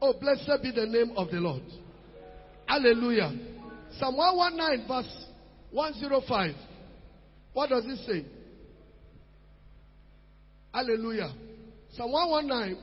Oh, blessed be the name of the Lord. Hallelujah. Psalm 119 verse 105. What does it say? Hallelujah. Psalm 119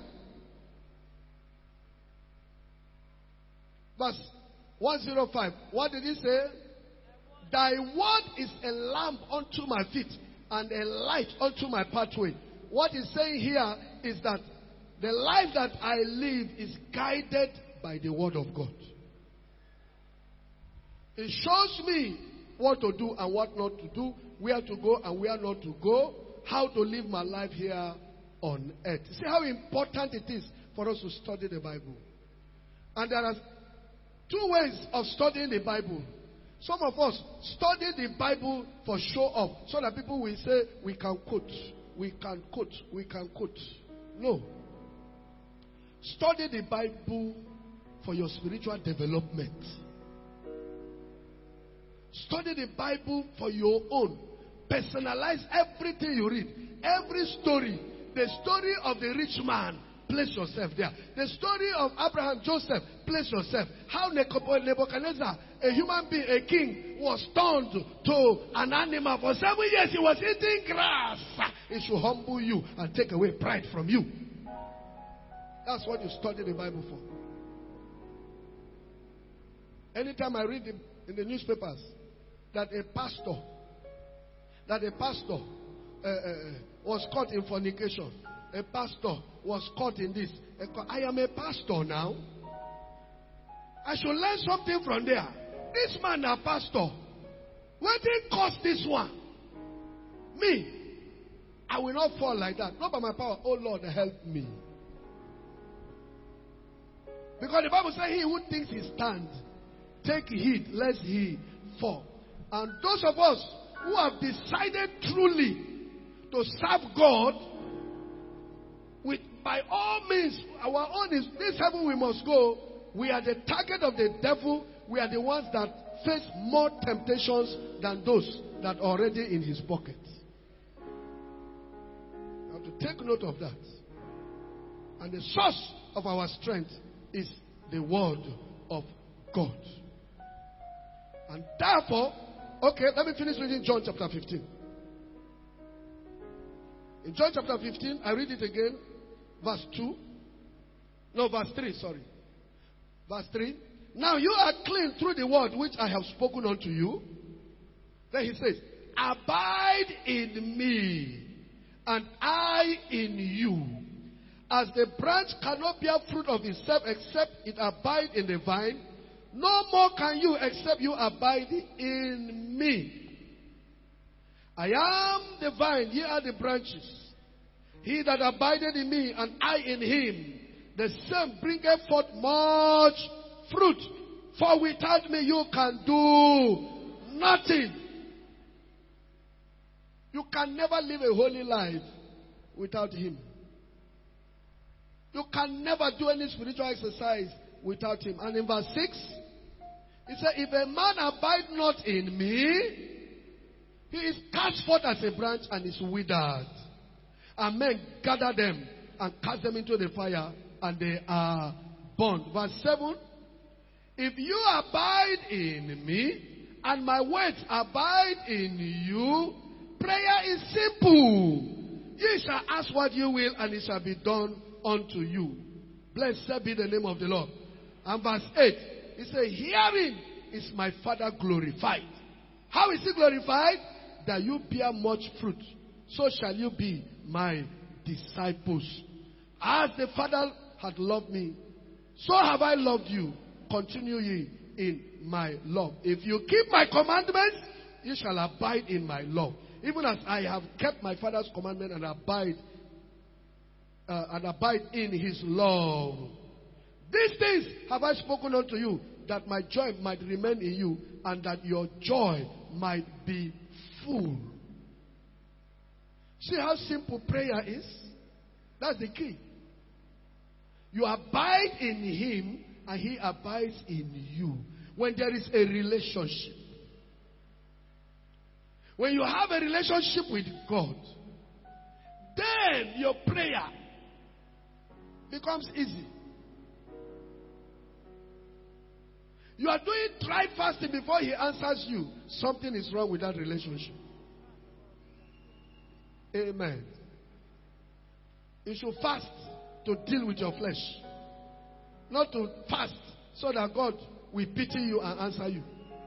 verse 105. What did he say? Thy word is a lamp unto my feet and a light unto my pathway. What he's saying here is that the life that I live is guided by the word of God. It shows me what to do and what not to do, where to go and where not to go, how to live my life here on earth. See how important it is for us to study the Bible. And there are two ways of studying the Bible. Some of us study the Bible for show off, so that people will say, we can quote, we can quote, we can quote. No. Study the Bible for your spiritual development. Study the Bible for your own. Personalize everything you read. Every story. The story of the rich man, place yourself there. The story of Abraham, Joseph, place yourself. How Nebuchadnezzar, a human being, a king, was turned to an animal. For 7 years he was eating grass. It should humble you and take away pride from you. That's what you study the Bible for. Anytime I read in the newspapers that a pastor was caught in fornication, a pastor was caught in this. I am a pastor now. I should learn something from there. This man a pastor. Where did cause this one? Me. I will not fall like that. Not by my power. Oh Lord, help me. Because the Bible says he who thinks he stands, take heed lest he fall. And those of us who have decided truly to serve God, with by all means, our own is this heaven we must go. We are the target of the devil. We are the ones that face more temptations than those that are already in his pocket. You have to take note of that. And the source of our strength is the word of God. And therefore, okay, let me finish reading John chapter 15. In John chapter 15, I read it again, verse 2. No, verse 3, sorry. Verse 3. Now you are clean through the word which I have spoken unto you. Then he says, abide in me, and I in you. As the branch cannot bear fruit of itself except it abide in the vine, no more can you except you abide in me. I am the vine, ye are the branches. He that abideth in me, and I in him, the same bringeth forth much fruit. For without me you can do nothing. You can never live a holy life without him. You can never do any spiritual exercise without him. And in verse 6, he said, if a man abide not in me, he is cast forth as a branch and is withered. And men gather them and cast them into the fire, and they are burned. Verse 7, if you abide in me, and my words abide in you, prayer is simple. Ye shall ask what you will, and it shall be done unto you. Blessed be the name of the Lord. And verse 8, he said, herein is my Father glorified. How is he glorified? That you bear much fruit. So shall you be my disciples. As the Father had loved me, so have I loved you. Continue ye in my love. If you keep my commandments, you shall abide in my love. Even as I have kept my Father's commandment and abide in his love. These things have I spoken unto you, that my joy might remain in you, and that your joy might be full. See how simple prayer is? That's the key. You abide in him, and he abides in you. When there is a relationship. When you have a relationship with God, then your prayer becomes easy. You are doing dry fasting before he answers you. Something is wrong with that relationship. Amen. You should fast to deal with your flesh. Not to fast so that God will pity you and answer you.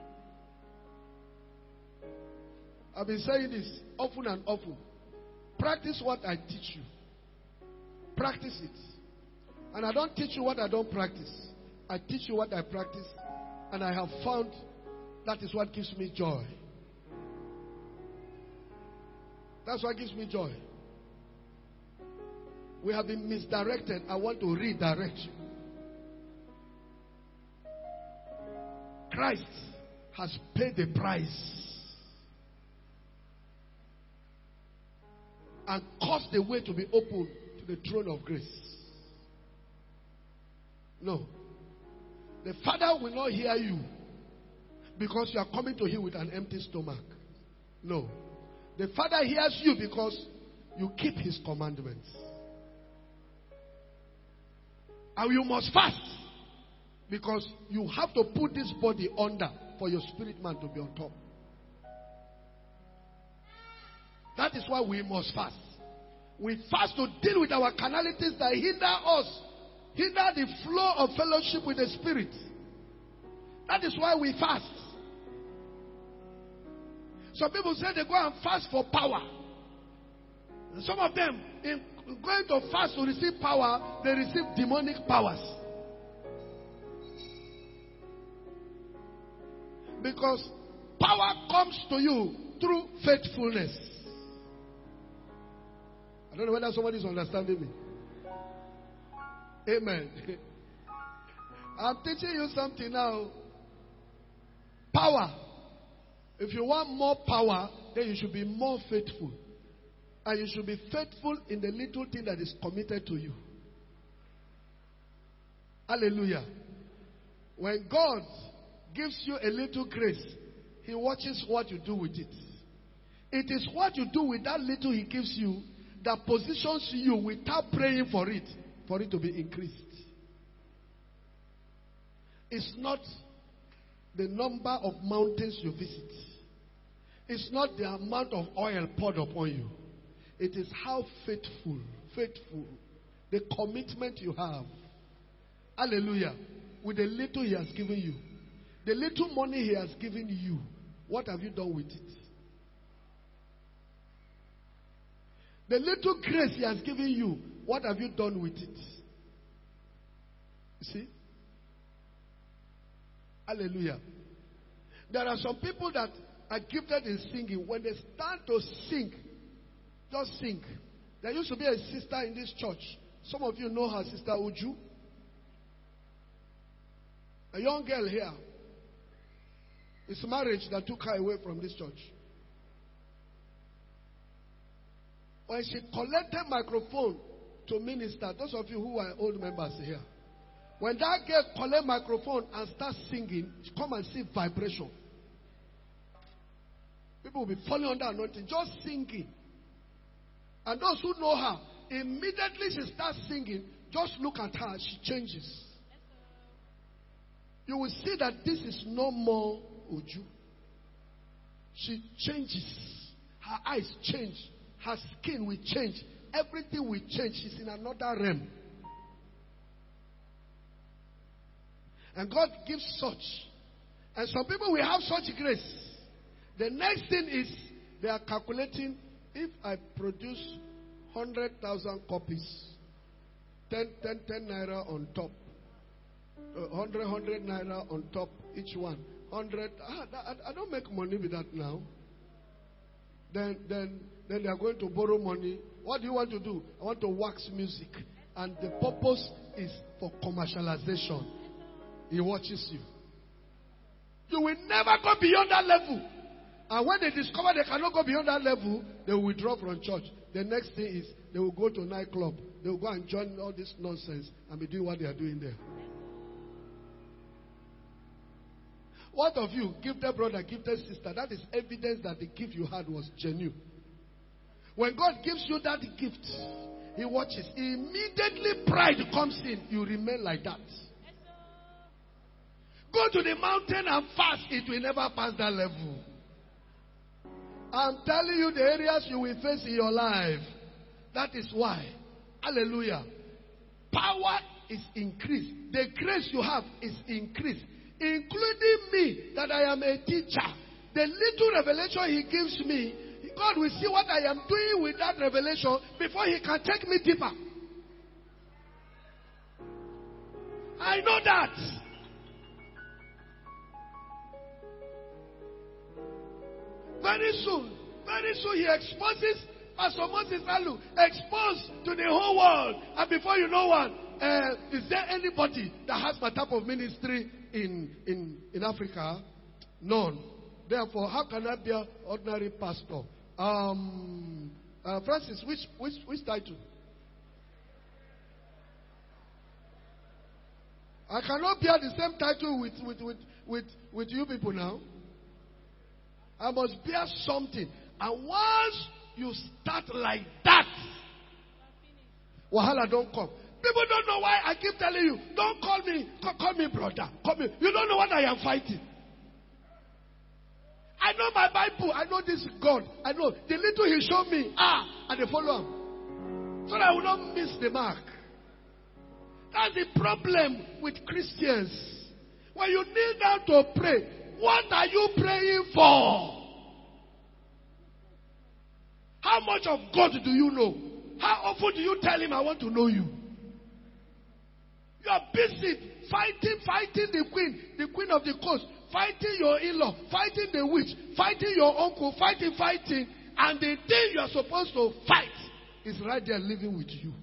I've been saying this often and often. Practice what I teach you. Practice it. And I don't teach you what I don't practice. I teach you what I practice. And I have found that is what gives me joy. That's what gives me joy. We have been misdirected. I want to redirect you. Christ has paid the price and caused the way to be opened to the throne of grace. No. The Father will not hear you because you are coming to him with an empty stomach. No. The Father hears you because you keep his commandments. And you must fast because you have to put this body under for your spirit man to be on top. That is why we must fast. We fast to deal with our carnalities that hinder us, hinder the flow of fellowship with the Spirit. That is why we fast. Some people say they go and fast for power. Some of them, in going to fast to receive power, they receive demonic powers. Because power comes to you through faithfulness. I don't know whether somebody is understanding me. Amen. I'm teaching you something now. Power. If you want more power, then you should be more faithful. And you should be faithful in the little thing that is committed to you. Hallelujah. When God gives you a little grace, he watches what you do with it. It is what you do with that little he gives you that positions you without praying for it to be increased. It's not the number of mountains you visit. It's not the amount of oil poured upon you. It is how faithful, the commitment you have. Hallelujah. With the little he has given you. The little money he has given you. What have you done with it? The little grace he has given you, what have you done with it? You see? Hallelujah. There are some people that are gifted in singing. When they start to sing, just sing. There used to be a sister in this church. Some of you know her, Sister Uju. A young girl here. It's marriage that took her away from this church. When she collected microphone to minister, those of you who are old members here, when that girl collect microphone and start singing, she come and see vibration. People will be falling under anointing, just singing. And those who know her, immediately she starts singing, just look at her, she changes. You will see that this is no more Uju. She changes. Her eyes change. Her skin will change. Everything will change. She's in another realm. And God gives such. And some people will have such grace. The next thing is they are calculating, if I produce 100,000 copies, 10 naira on top, 100 naira on top each one, 100. I don't make money with that now. Then they are going to borrow money. What do you want to do? I want to wax music. And the purpose is for commercialization. He watches you. You will never go beyond that level. And when they discover they cannot go beyond that level, they will withdraw from church. The next thing is they will go to a nightclub. They will go and join all this nonsense and be doing what they are doing there. What of you, gifted brother, gifted sister, that is evidence that the gift you had was genuine. When God gives you that gift, he watches. Immediately pride comes in, you remain like that. Go to the mountain and fast. It will never pass that level. I'm telling you the areas you will face in your life. That is why. Hallelujah. Power is increased. The grace you have is increased. Including me, that I am a teacher. The little revelation he gives me, God will see what I am doing with that revelation before he can take me deeper. I know that. Very soon he exposes Pastor Moses Alu, exposed to the whole world. And before you know what, is there anybody that has my type of ministry in Africa? None. Therefore, how can I be an ordinary pastor? Francis, which title? I cannot bear the same title with you people now. I must bear something. And once you start like that, wahala don't come. People don't know why I keep telling you, don't call me brother. Call me. You don't know what I am fighting. I know my Bible. I know this God. I know the little he showed me. And they follow him. So that I will not miss the mark. That's the problem with Christians. When you kneel down to pray, what are you praying for? How much of God do you know? How often do you tell him, I want to know you? You are busy fighting the queen of the coast, fighting your in-law, fighting the witch, fighting your uncle, fighting. And the thing you are supposed to fight is right there living with you.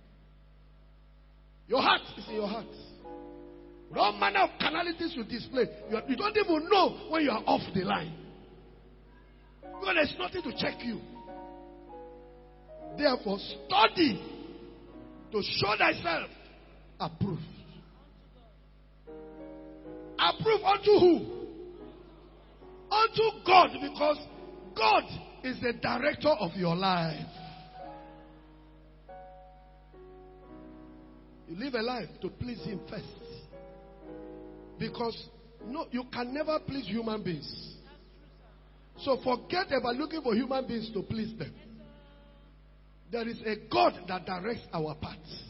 Your heart is in your heart. With all manner of carnalities you display, you don't even know when you are off the line. Because there's nothing to check you. Therefore, study to show thyself approved. Approved unto who? Unto God, because God is the director of your life. You live a life to please him first. Because no, you can never please human beings. So forget about looking for human beings to please them. There is a God that directs our paths.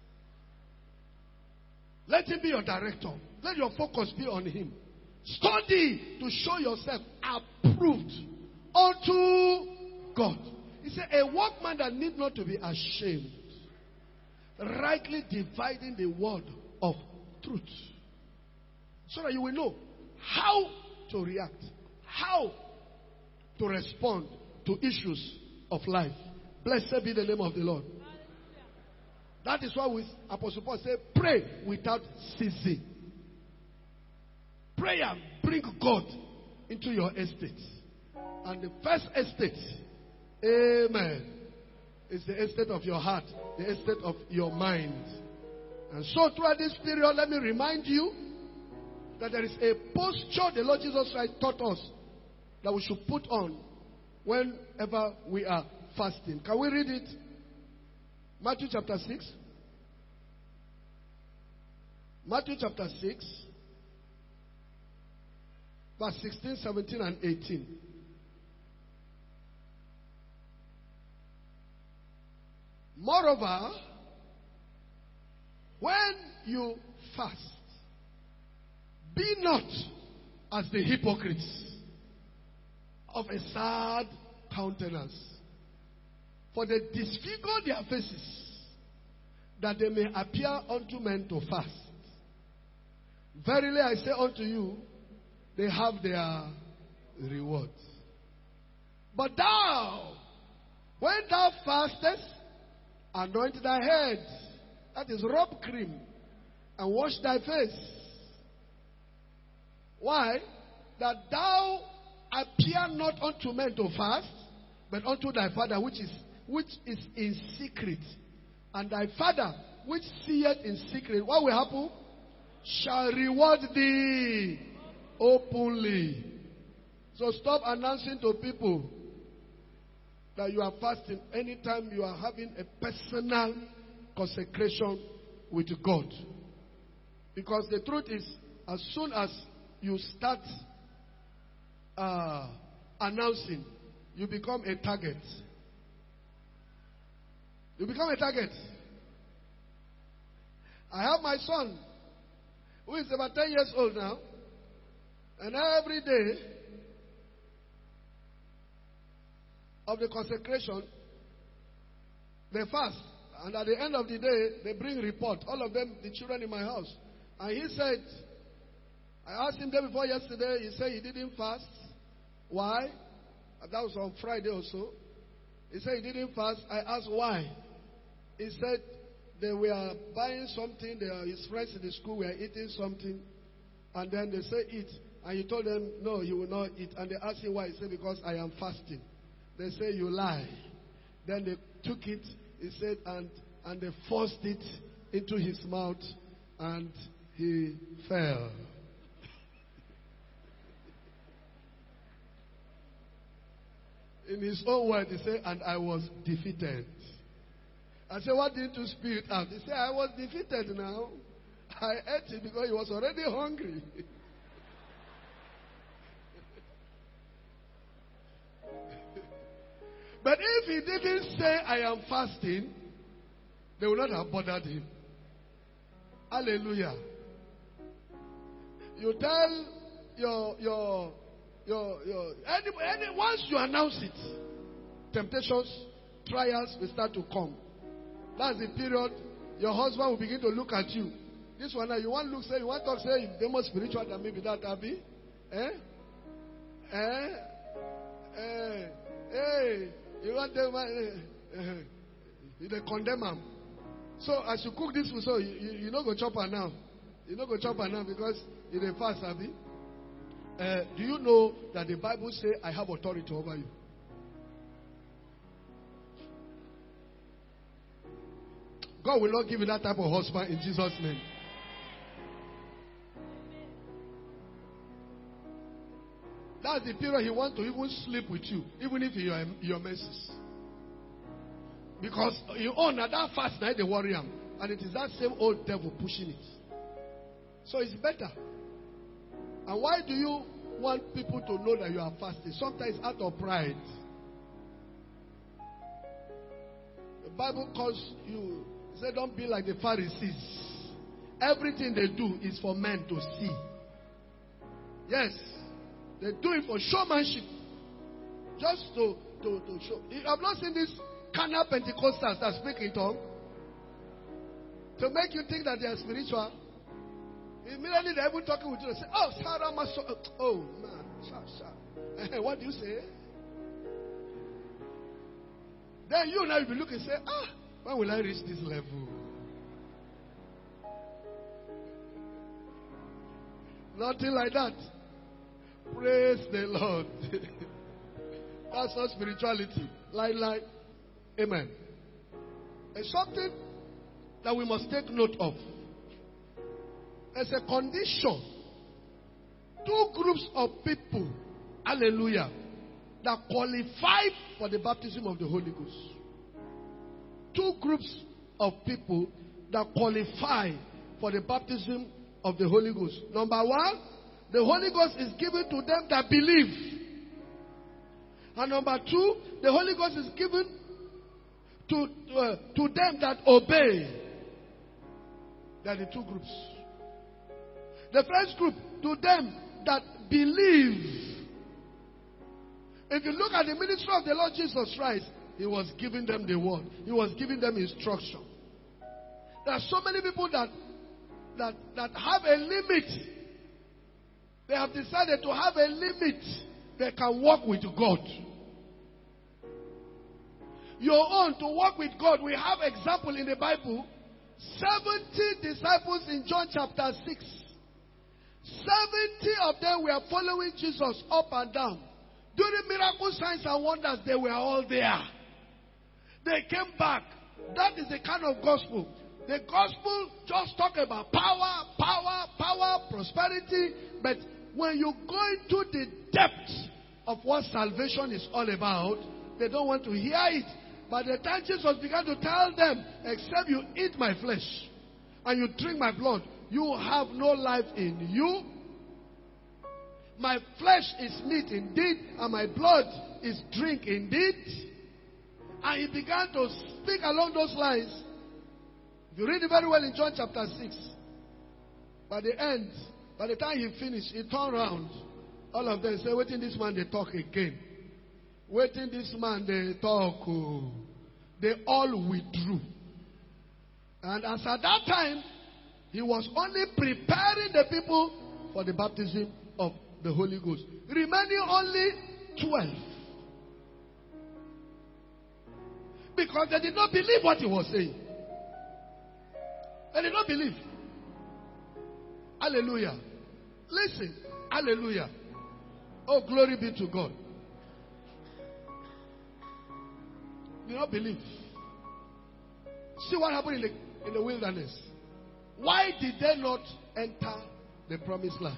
Let him be your director. Let your focus be on him. Study to show yourself approved unto God. He said, a workman that need not to be ashamed, rightly dividing the word of truth. So that you will know how to react, how to respond to issues of life. Blessed be the name of the Lord. That is why Apostle Paul said, pray without ceasing. Prayer bring God into your estate. And the first estate, amen, is the estate of your heart, the estate of your mind. And so throughout this period, let me remind you that there is a posture the Lord Jesus Christ taught us that we should put on whenever we are fasting. Can we read it? Matthew chapter 6. Matthew chapter 6. Verse 16, 17, and 18. Moreover, when you fast, be not as the hypocrites of a sad countenance, for they disfigure their faces, that they may appear unto men to fast. Verily I say unto you, they have their reward. But thou, when thou fastest, anoint thy head, that is rub cream, and wash thy face. Why? That thou appear not unto men to fast, but unto thy Father which is in secret. And thy Father which seeth in secret, what will happen? Shall reward thee openly. So stop announcing to people that you are fasting anytime you are having a personal consecration with God. Because the truth is, as soon as you start announcing, you become a target. You become a target. I have my son, who is about 10 years old now, and every day of the consecration, they fast. And at the end of the day, they bring report. All of them, the children in my house. And he said, I asked him day before yesterday, he said he didn't fast. Why? That was on Friday also. He said he didn't fast. I asked why. He said they were buying something. His friends in the school were eating something. And then they said eat. And he told them, no, you will not eat. And they asked him why. He said, because I am fasting. They said, you lie. Then they took it, he said, and they forced it into his mouth, and he fell. In his own word, he said, and I was defeated. I said, what did you spew it out? He said, I was defeated now. I ate it because he was already hungry. But if he didn't say, I am fasting, they would not have bothered him. Hallelujah. You tell once you announce it, temptations, trials will start to come. That's the period your husband will begin to look at you. This one now, you want to look, say, you want to talk, say, they're more spiritual than maybe that, Abby. Hey. You want them, they condemn them. So as you cook this food, so you not go chop her now. You not go chop her now because you dey fast, Abi. Do you know that the Bible says, I have authority over you? God will not give you that type of husband in Jesus' name. That's the period he wants to even sleep with you, even if you are your menses. Because you own that fast night they worry him. And it is that same old devil pushing it. So it's better. And why do you want people to know that you are fasting? Sometimes out of pride. The Bible calls you, it said, don't be like the Pharisees. Everything they do is for men to see. Yes. They do it for showmanship. Just to show. I've not seen these carnal Pentecostals that speak in tongues. To make you think that they are spiritual. Immediately they're even talking with you. They say, oh, Sarah Maso. Oh, man. What do you say? Then you now will be looking and say, when will I reach this level? Nothing like that. Praise the Lord. That's not spirituality. Like. Amen. It's something that we must take note of. There's a condition. Two groups of people, hallelujah, that qualify for the baptism of the Holy Ghost. Two groups of people that qualify for the baptism of the Holy Ghost. Number one, the Holy Ghost is given to them that believe. And number two, the Holy Ghost is given to them that obey. They are the two groups. The first group, to them that believe. If you look at the ministry of the Lord Jesus Christ, He was giving them the word. He was giving them instruction. There are so many people that have a limit. They have decided to have a limit. They can walk with God. Your own to walk with God. We have example in the Bible. 70 disciples in John chapter 6. 70 of them were following Jesus up and down. During miracle signs and wonders, they were all there. They came back. That is the kind of gospel. The gospel just talk about power, prosperity. But when you go into the depth of what salvation is all about, they don't want to hear it. By the time Jesus began to tell them, except you eat my flesh and you drink my blood, you have no life in you. My flesh is meat indeed, and my blood is drink indeed. And he began to speak along those lines. If you read it very well in John chapter 6, by the end, by the time he finished, he turned around. All of them say, waiting this man, they talk again. Waiting this man, they talk. Oh. They all withdrew. And as at that time, he was only preparing the people for the baptism of the Holy Ghost. Remaining only 12. Because they did not believe what he was saying. They did not believe. Hallelujah. Listen. Hallelujah. Oh, glory be to God. They did not believe. See what happened in the wilderness. Why did they not enter the promised land?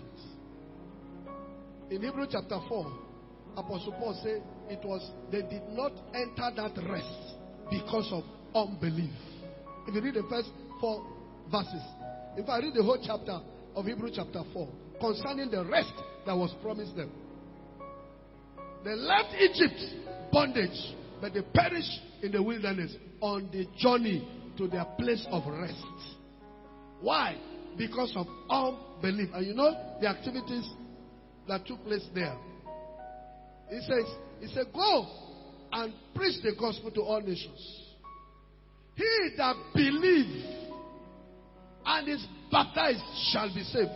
In Hebrews chapter 4, Apostle Paul said they did not enter that rest because of unbelief. If you read the first 4 verses, if I read the whole chapter of Hebrews chapter 4 concerning the rest that was promised them, they left Egypt bondage, but they perished in the wilderness on the journey to their place of rest. Why? Because of unbelief. And you know the activities that took place there. He said, go and preach the gospel to all nations. He that believes and is baptized shall be saved.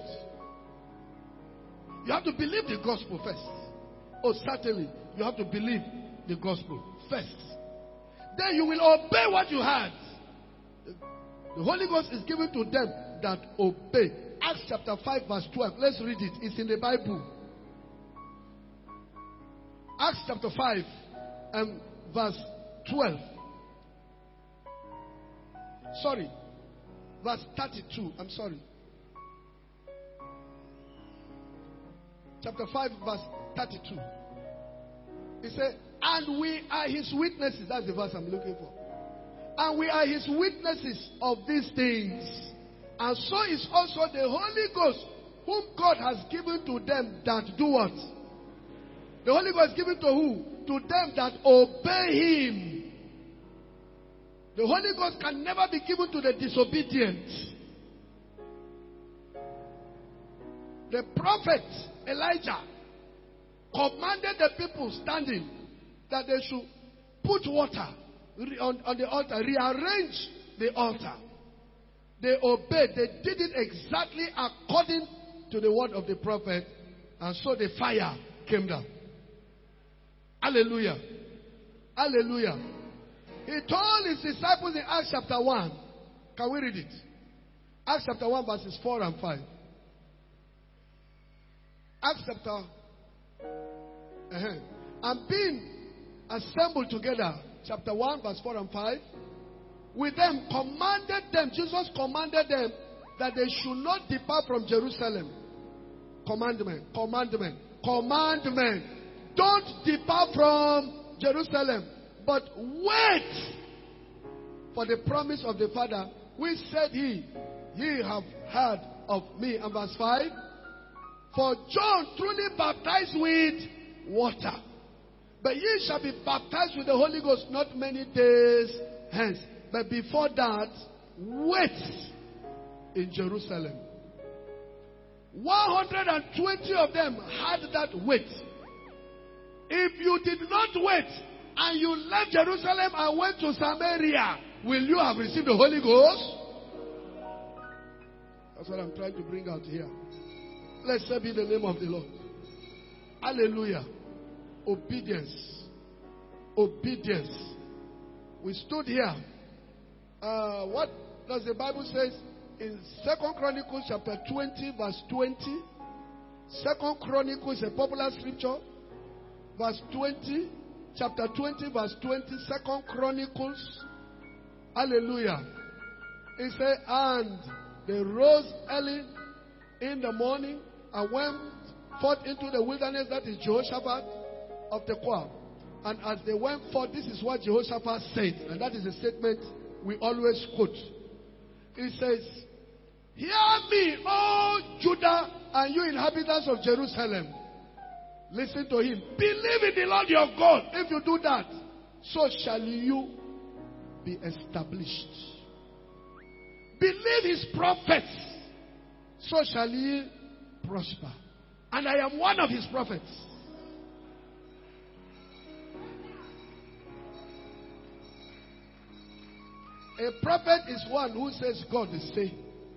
You have to believe the gospel first. Oh, certainly, you have to believe the gospel first. Then you will obey what you heard. The Holy Ghost is given to them that obey. Acts chapter 5 verse 12. Let's read it. It's in the Bible. Acts chapter 5 and verse 12. Sorry. Verse 32. I'm sorry. Chapter 5 verse 32. He said, and we are his witnesses. That's the verse I'm looking for. And we are his witnesses of these things. And so is also the Holy Ghost, whom God has given to them that do what? The Holy Ghost is given to who? To them that obey him. The Holy Ghost can never be given to the disobedient. The prophet Elijah commanded the people standing that they should put water on the altar, rearrange the altar. They obeyed. They did it exactly according to the word of the prophet, and so the fire came down. Hallelujah. Hallelujah. He told his disciples in Acts chapter 1. Can we read it? Acts chapter 1 verses 4 and 5. Acts chapter and being assembled together, chapter 1 verse 4 and 5, with them commanded them, Jesus commanded them that they should not depart from Jerusalem. Commandment. Don't depart from Jerusalem, but wait for the promise of the Father, which said ye have heard of me. And verse 5, for John truly baptized with water, but ye shall be baptized with the Holy Ghost not many days hence. But before that, wait in Jerusalem. 120 of them had that wait. If you did not wait and you left Jerusalem and went to Samaria, will you have received the Holy Ghost? That's what I'm trying to bring out here. Blessed be the name of the Lord. Hallelujah. Obedience. Obedience. We stood here. What does the Bible say in 2 Chronicles chapter 20 verse 20? 2 Chronicles, a popular scripture. Verse 20. Chapter 20 verse 20. 2 Chronicles. Hallelujah. It says, and they rose early in the morning and went forth into the wilderness, that is Jehoshaphat of Tekoa. And as they went forth, this is what Jehoshaphat said. And that is a statement we always quote. It says, Hear me, O Judah, and you inhabitants of Jerusalem. Listen to him. Believe in the Lord your God. If you do that, so shall you be established. Believe his prophets, so shall ye prosper. And I am one of his prophets. A prophet is one who says God is saying.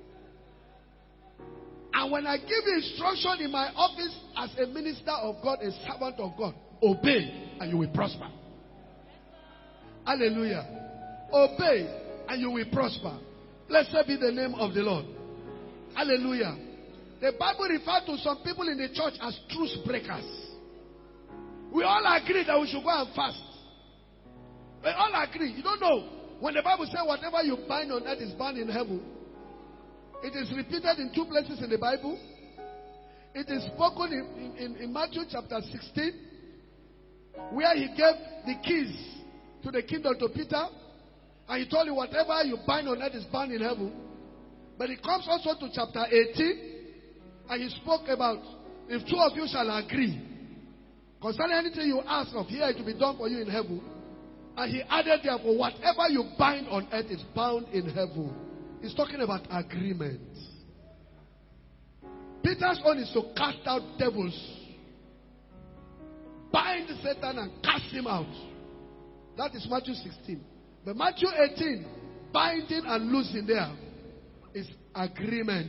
And when I give instruction in my office as a minister of God, a servant of God, obey and you will prosper. Hallelujah. Obey and you will prosper. Blessed be the name of the Lord. Hallelujah. The Bible refers to some people in the church as truce breakers. We all agree that we should go and fast. We all agree. You don't know. When the Bible says whatever you bind on earth is bound in heaven, it is repeated in 2 places in the Bible. It is spoken in Matthew chapter 16, where he gave the keys to the kingdom to Peter. And he told him whatever you bind on earth is bound in heaven. But it comes also to chapter 18. And he spoke about if two of you shall agree concerning anything you ask of, here it will be done for you in heaven. And he added therefore, whatever you bind on earth is bound in heaven. He's talking about agreement. Peter's own is to cast out devils. Bind Satan and cast him out. That is Matthew 16. But Matthew 18, binding and loosing there is agreement.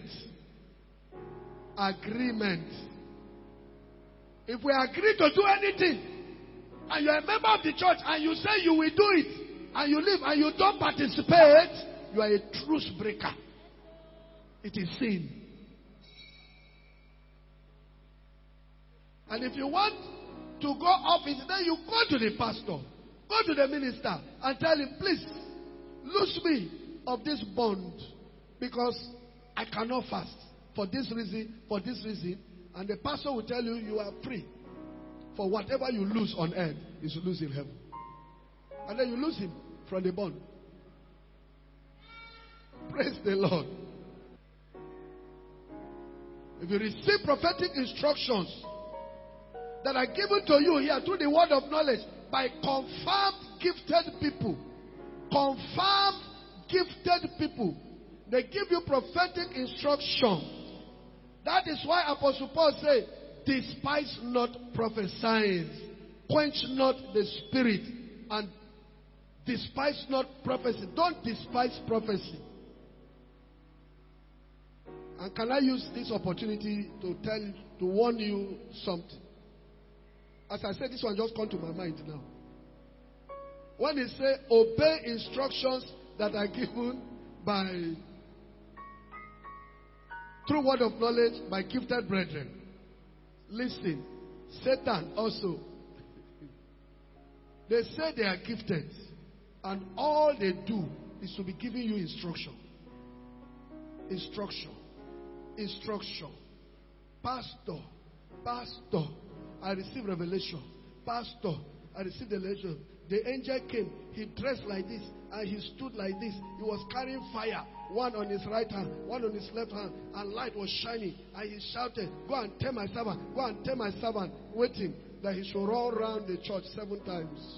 Agreement. If we agree to do anything, and you're a member of the church, and you say you will do it, and you leave, and you don't participate, you are a truce breaker. It is sin. And if you want to go office, then you go to the pastor, go to the minister, and tell him, please, loose me of this bond, because I cannot fast for this reason, for this reason. And the pastor will tell you, you are free. For whatever you lose on earth is lose in heaven. And then you lose him from the bond. Praise the Lord. If you receive prophetic instructions that are given to you here through the word of knowledge by confirmed gifted people, they give you prophetic instruction. That is why Apostle Paul said, despise not prophesying, quench not the spirit, and despise not prophecy. Don't despise prophecy. And can I use this opportunity to warn you something? As I said, this one just come to my mind now. When he say obey instructions that are given by through word of knowledge by gifted brethren. Listen, Satan also, they say they are gifted, and all they do is to be giving you instruction. Pastor, I received revelation. Pastor, I received the revelation. The angel came, he dressed like this, and he stood like this. He was carrying fire, one on his right hand, one on his left hand, and light was shining. And he shouted, go and tell my servant, waiting, that he should run around the church 7 times.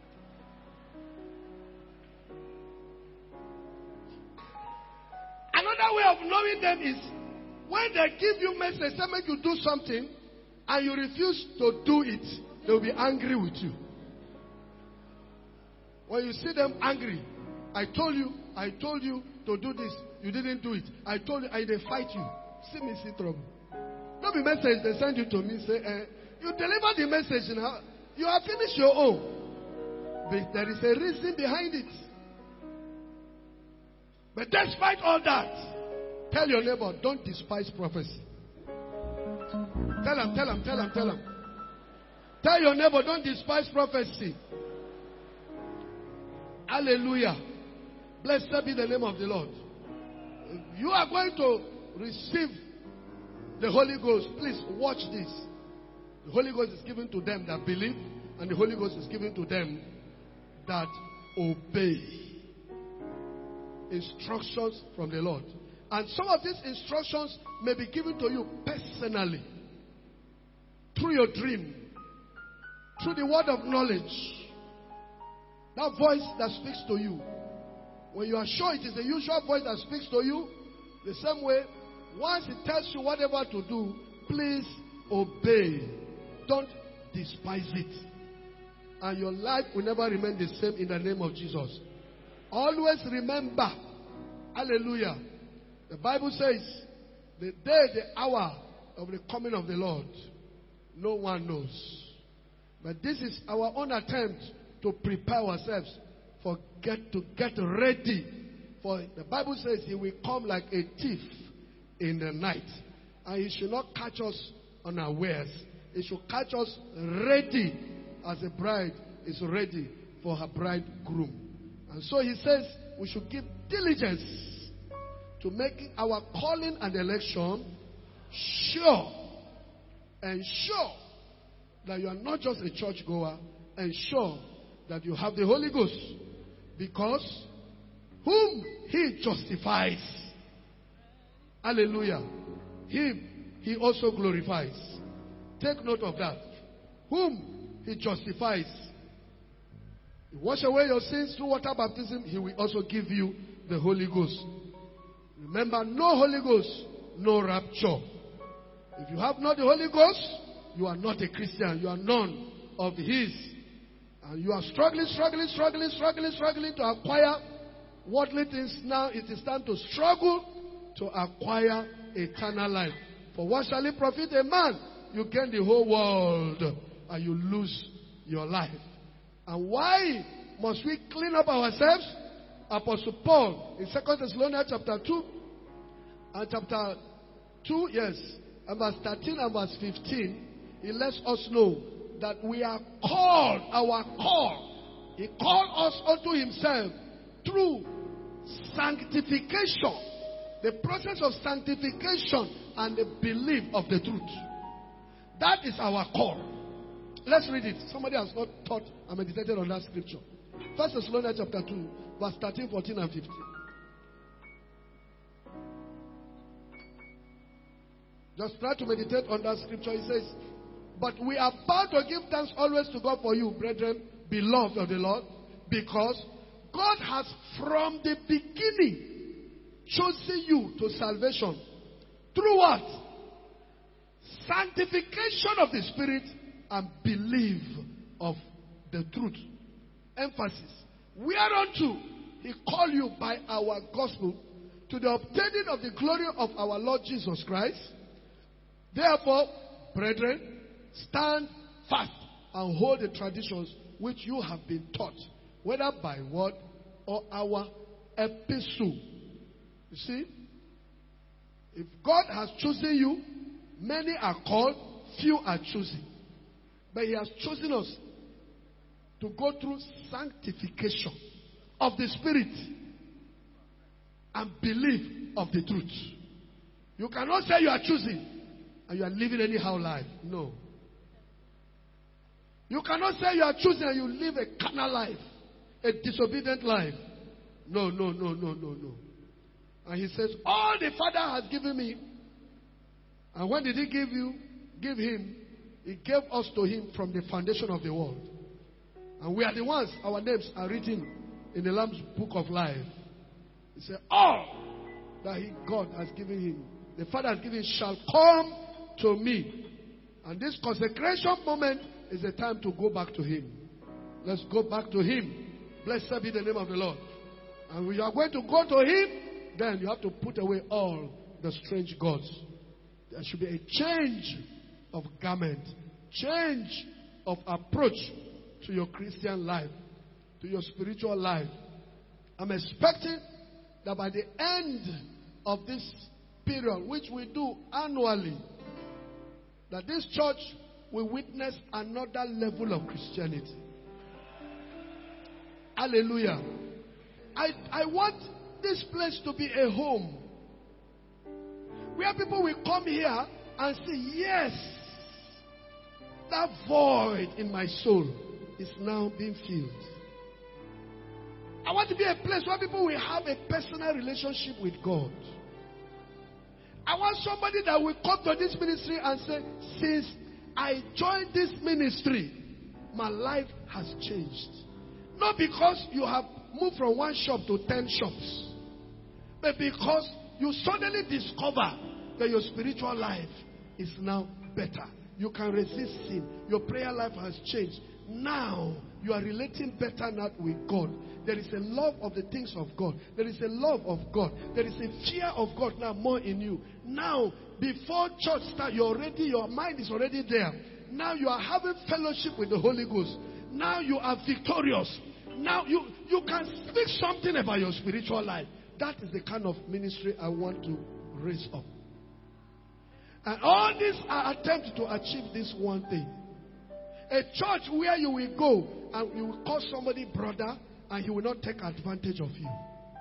Another way of knowing them is when they give you message, say make you do something, and you refuse to do it, they will be angry with you. When you see them angry, I told you to do this, you didn't do it. I told you, and they fight you. See me see trouble. Not the message they send you to me, say, you deliver the message now, you have finished your own. But there is a reason behind it. But despite all that, tell your neighbor, don't despise prophecy. Tell him. Tell your neighbor, don't despise prophecy. Hallelujah. Blessed be the name of the Lord. You are going to receive the Holy Ghost. Please watch this. The Holy Ghost is given to them that believe, and the Holy Ghost is given to them that obey instructions from the Lord. And some of these instructions may be given to you personally, through your dream, through the word of knowledge. That voice that speaks to you. When you are sure it is the usual voice that speaks to you, the same way, once it tells you whatever to do, please obey. Don't despise it. And your life will never remain the same in the name of Jesus. Always remember, hallelujah, the Bible says, the day, the hour of the coming of the Lord, no one knows. But this is our own attempt to prepare ourselves to get ready. For the Bible says he will come like a thief in the night. And he should not catch us unawares. He should catch us ready as a bride is ready for her bridegroom. And so he says we should give diligence to make our calling and election sure. And sure that you are not just a churchgoer. And sure that you have the Holy Ghost. Because whom he justifies, hallelujah, him he also glorifies. Take note of that. Whom he justifies. He wash away your sins through water baptism. He will also give you the Holy Ghost. Remember, no Holy Ghost, no rapture. If you have not the Holy Ghost, you are not a Christian. You are none of his. And you are struggling to acquire worldly things. Now it is time to struggle to acquire eternal life. For what shall it profit a man? You gain the whole world and you lose your life. And why must we clean up ourselves? Apostle Paul in 2 Thessalonians chapter 2 and chapter 2, and verse 13 and verse 15, he lets us know that we are called, our call. He called us unto himself through sanctification. The process of sanctification and the belief of the truth. That is our call. Let's read it. Somebody has not taught and meditated on that scripture. 1 Thessalonians chapter 2, verse 13, 14, and 15. Just try to meditate on that scripture. It says, but we are bound to give thanks always to God for you, brethren, beloved of the Lord, because God has from the beginning chosen you to salvation. Through what? Sanctification of the Spirit and belief of the truth. Emphasis. Whereunto he called you by our gospel to the obtaining of the glory of our Lord Jesus Christ. Therefore, brethren, stand fast and hold the traditions which you have been taught, whether by word or our epistle. You see, if God has chosen you, many are called, few are chosen. But he has chosen us to go through sanctification of the Spirit and belief of the truth. You cannot say you are choosing and you are living anyhow life. No. You cannot say you are choosing and you live a carnal life, a disobedient life. No. And he says, all the Father has given me. And when did he give you? Give him. He gave us to him from the foundation of the world. And we are the ones, our names are written in the Lamb's book of life. He said, all that God has given him, the Father has given, shall come to me. And this consecration moment is the time to go back to him. Let's go back to him. Blessed be the name of the Lord. And when you are going to go to him, then you have to put away all the strange gods. There should be a change of garment, change of approach to your Christian life, to your spiritual life. I'm expecting that by the end of this period, which we do annually, that this church will witness another level of Christianity. Hallelujah. I want this place to be a home where people will come here and say, yes, that void in my soul is now being filled. I want to be a place where people will have a personal relationship with God. I want somebody that will come to this ministry and say, since I joined this ministry, my life has changed. Not because you have moved from one shop to 10 shops, but because you suddenly discover that your spiritual life is now better. You can resist sin. Your prayer life has changed. Now, you are relating better now with God. There is a love of the things of God. There is a love of God. There is a fear of God now more in you. Now, before church starts, your mind is already there. Now you are having fellowship with the Holy Ghost. Now you are victorious. Now you can speak something about your spiritual life. That is the kind of ministry I want to raise up. And all these are attempts to achieve this one thing. A church where you will go and you will call somebody brother and he will not take advantage of you.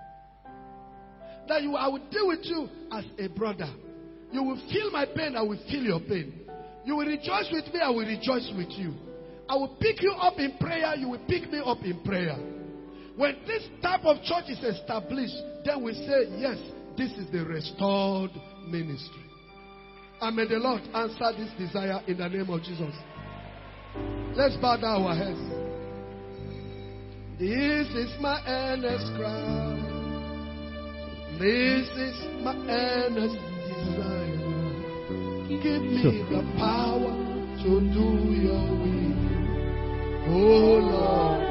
That I will deal with you as a brother. You will feel my pain, I will feel your pain. You will rejoice with me, I will rejoice with you. I will pick you up in prayer, you will pick me up in prayer. When this type of church is established, then we say, yes, this is the restored ministry. And may the Lord answer this desire in the name of Jesus. Let's bow down our heads. This is my earnest cry. This is my earnest desire. Give me the power to do your will. Oh Lord.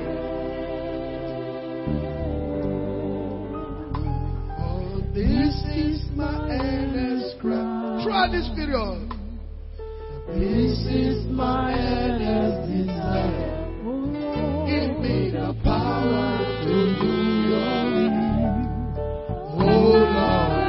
Oh, this is my earnest cry. Throughout this period. This is my earnest desire. Give me the power to do your will. Oh Lord.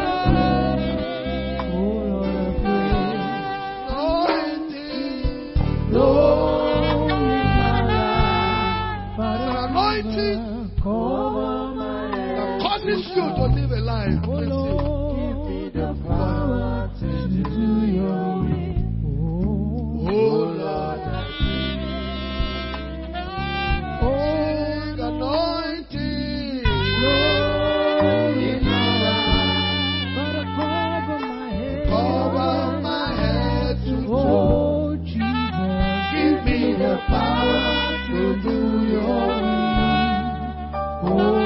You to live a life. Oh Lord, give me the power to do your will. Oh Lord, oh anointing, Lord, in my life, cover my head to oh Jesus, give me the power to do your will. Oh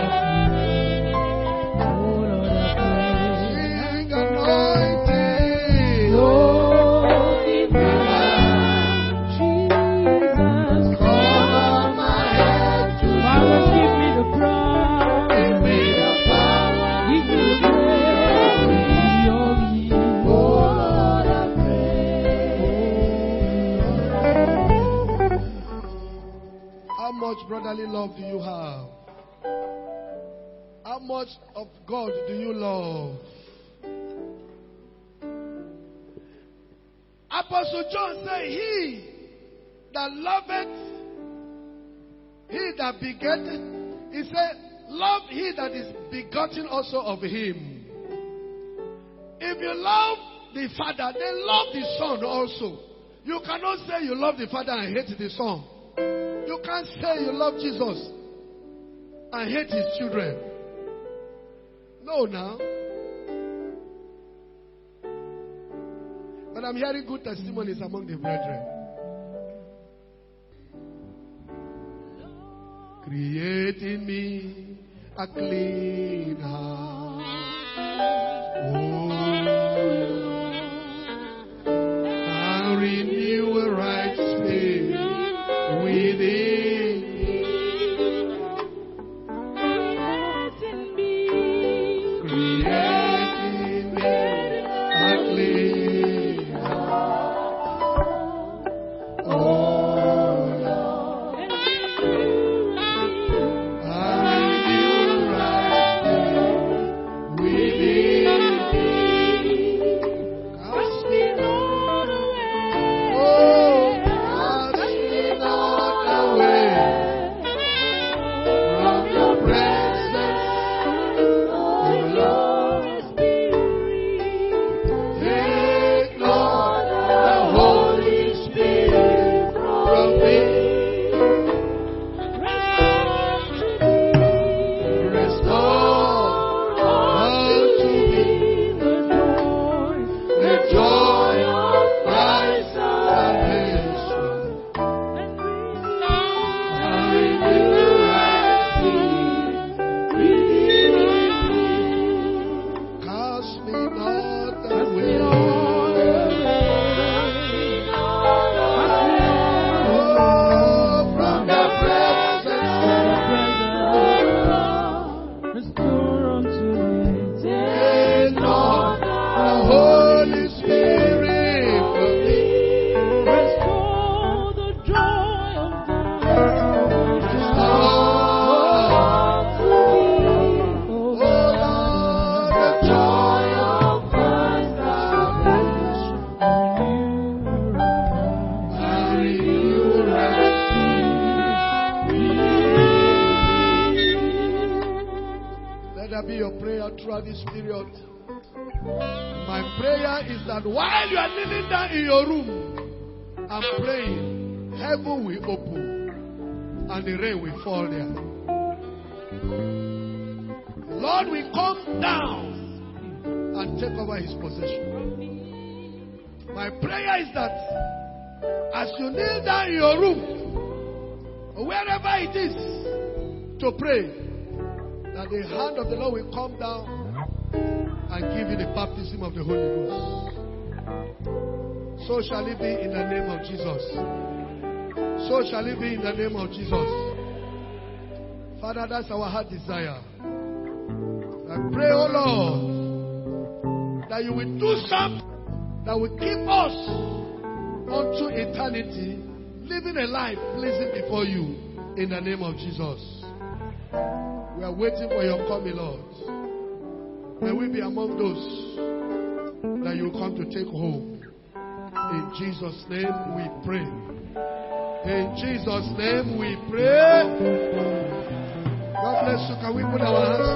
brotherly love do you have? How much of God do you love? Apostle John said, he that loveth, he that begetteth, he said, love he that is begotten also of him. If you love the Father, then love the Son also. You cannot say you love the Father and hate the Son. You can't say you love Jesus and hate his children. No, now. But I'm hearing good testimonies among the brethren. Create in me a clean heart. Oh, and renew a right spirit within me. Create in me a clean heart. Oh Lord, and renew a right spirit this period, my prayer is that while you are kneeling down in your room and praying, heaven will open and the rain will fall there. Lord will come down and take over his possession. My prayer is that as you kneel down in your room, wherever it is, to pray, that the hand of the Lord will come down and give you the baptism of the Holy Ghost. So shall it be in the name of Jesus. So shall it be in the name of Jesus. Father, that's our heart desire. I pray, oh Lord, that you will do something that will keep us unto eternity, living a life pleasing before you in the name of Jesus. We are waiting for your coming, Lord. May we be among those that you come to take home. In Jesus' name we pray. In Jesus' name we pray. God bless you. Can we put our hands